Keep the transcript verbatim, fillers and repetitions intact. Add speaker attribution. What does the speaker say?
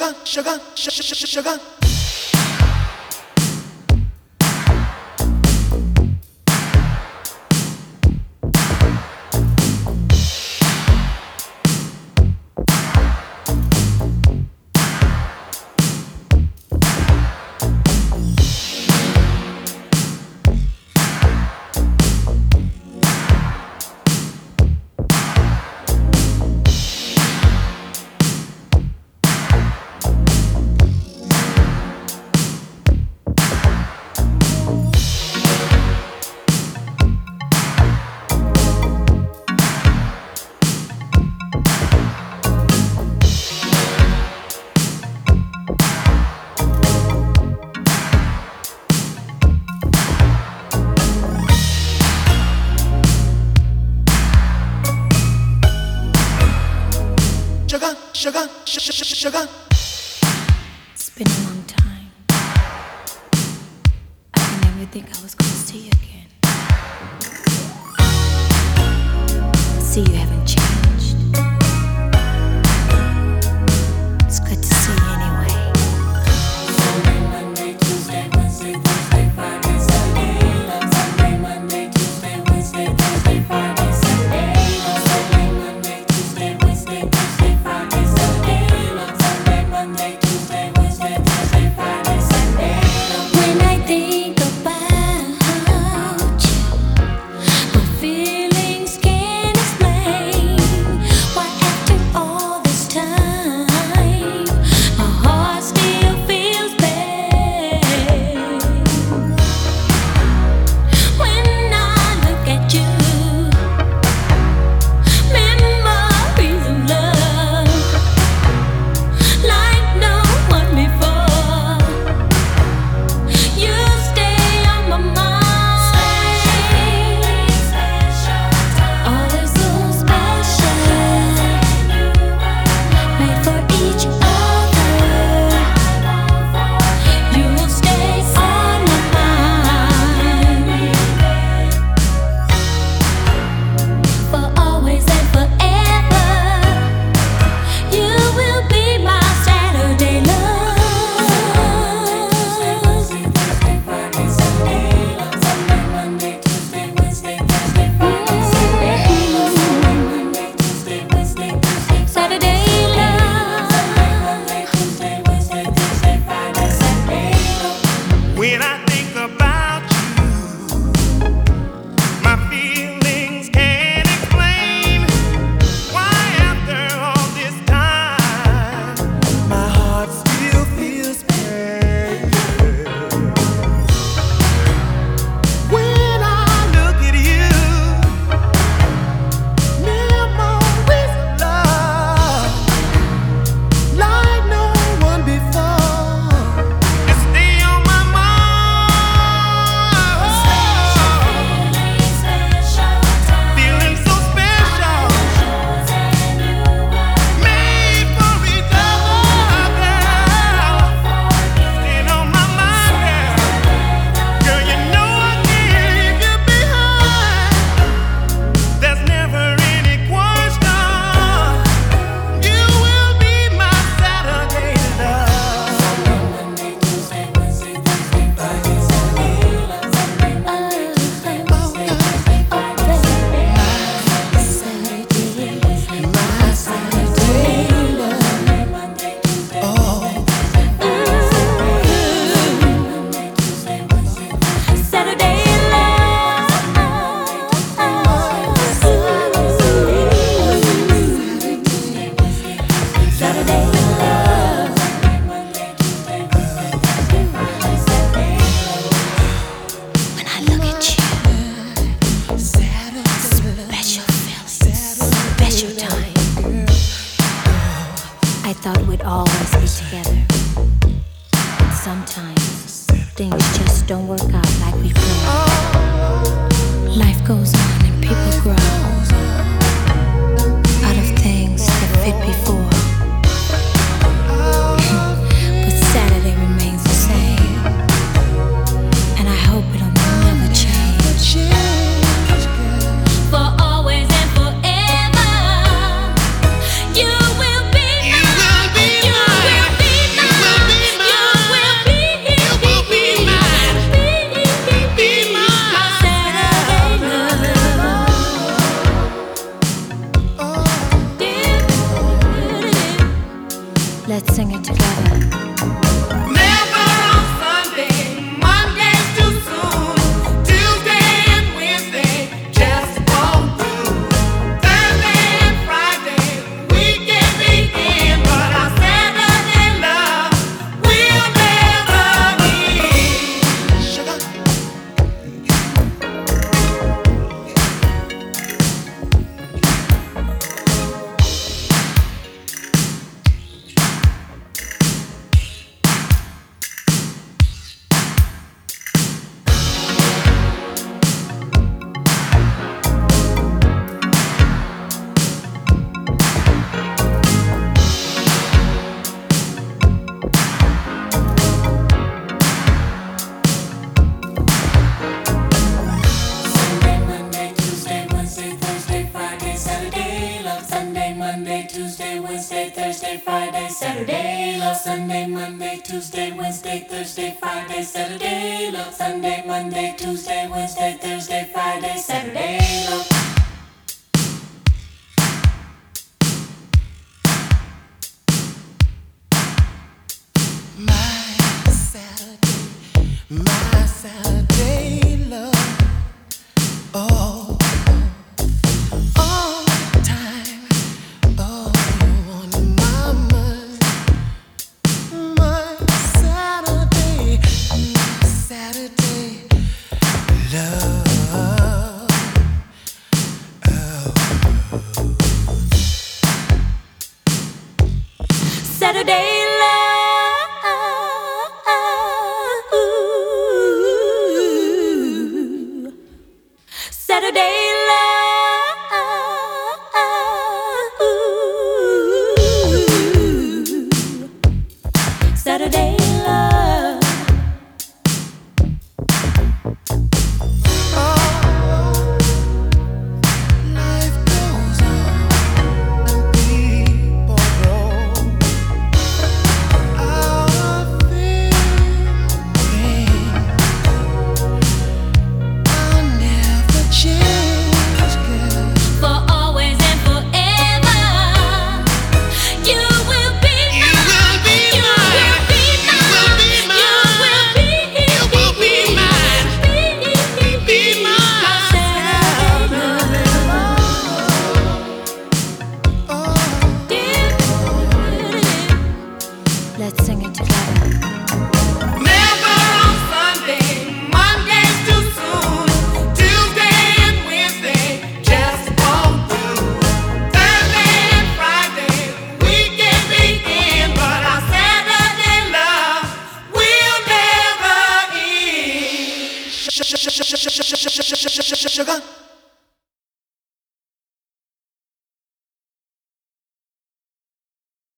Speaker 1: sugar, sugar, sugar, sugar. Sugar, sugar, sugar, sugar.
Speaker 2: It's been a long time. I can never think I was gonna see you again. See, you haven't changed. It's good to see you anyway.
Speaker 3: Sunday, Monday, Tuesday, Wednesday, Thursday, Friday, Saturday. Sunday, Monday, Tuesday, Wednesday, Thursday, Friday, Saturday. Sunday, Monday, Tuesday, Wednesday, Thursday, Friday, Saturday. Sunday, Monday, Tuesday, Wednesday, Thursday, Friday, Saturday.
Speaker 2: When I think about you, my feelings can't explain why after all this time my heart still feels pain. When I look at you, memories of love like no one before. You stay on my mind. Oh, they're so special, made for each other. You will stay on my mind for always and forever. You will be my Saturday love.
Speaker 3: Thursday, Friday, Saturday. Sunday, Monday, Tuesday, Wednesday, Thursday, Friday, Saturday. Sunday, Monday, Tuesday, Wednesday, Thursday,
Speaker 2: Saturday love.
Speaker 3: Monday, Tuesday, Wednesday, Thursday, Friday, Saturday.
Speaker 1: When I think about you, my feelings can't explain why after all this time my heart still feels pain. When I look at you, memories of love like no one before. You stay on my mind. Feeling so special, made for each other, girl. Staying on my mind, girl. Girl, you know I can't leave you behind. There's never any question. You will be my Saturday love.
Speaker 3: Monday, Tuesday, Wednesday, Thursday, Friday, Saturday. Sunday, Monday, Tuesday, Wednesday, Thursday, Friday, Saturday.
Speaker 1: My Saturday love.
Speaker 3: Sunday, Monday, Tuesday, Wednesday, Thursday, Friday, Saturday. Monday, Tuesday, Wednesday, Thursday,
Speaker 2: Saturday Saturday love.
Speaker 3: Monday, Tuesday, Wednesday, Thursday, Friday, Saturday.
Speaker 2: When I look at you, special feelings, special time. I thought we'd always be together, but sometimes things just don't work out like we planned. Life goes on and people grow out of things that fit before. But Saturday remains the same, and I hope it'll never change. For always and forever, you will be
Speaker 1: You will be
Speaker 2: you
Speaker 1: mine.
Speaker 2: will be Let's sing it together.
Speaker 1: Never on Sunday, Monday's too soon. Tuesday and Wednesday just won't do. Thursday and Friday, weekend begin, but our Saturday love will never end. Sugar.
Speaker 3: Sunday, Monday, Tuesday, Wednesday, Thursday, Friday, Saturday, love. Sunday, Monday, Tuesday, Wednesday, Thursday, Friday, Saturday, love. Sunday, Monday, Tuesday, Wednesday, Thursday, Friday, Saturday, love. Sunday, Monday, Tuesday, Wednesday, Thursday, Friday, Saturday, love.
Speaker 1: My Saturday, my Saturday love. Oh, all the time. Oh, on my mind. My Saturday, my Saturday love.
Speaker 2: Saturday love. Saturday love. Saturday love.
Speaker 1: Life goes on and people grow out of thin. I'll never change, girl.
Speaker 2: For always and forever, you will be
Speaker 1: You will be
Speaker 2: you
Speaker 1: mine.
Speaker 2: will be
Speaker 1: You will be
Speaker 2: mine.
Speaker 1: mine.
Speaker 2: You will be,
Speaker 1: You will be mine.
Speaker 2: be,
Speaker 1: Be mine.
Speaker 2: Let's sing it together.
Speaker 1: Never on Sunday, Monday's too soon. Tuesday and Wednesday just won't do. Thursday and Friday, weekend begin, but our Saturday love will never end. Sugar.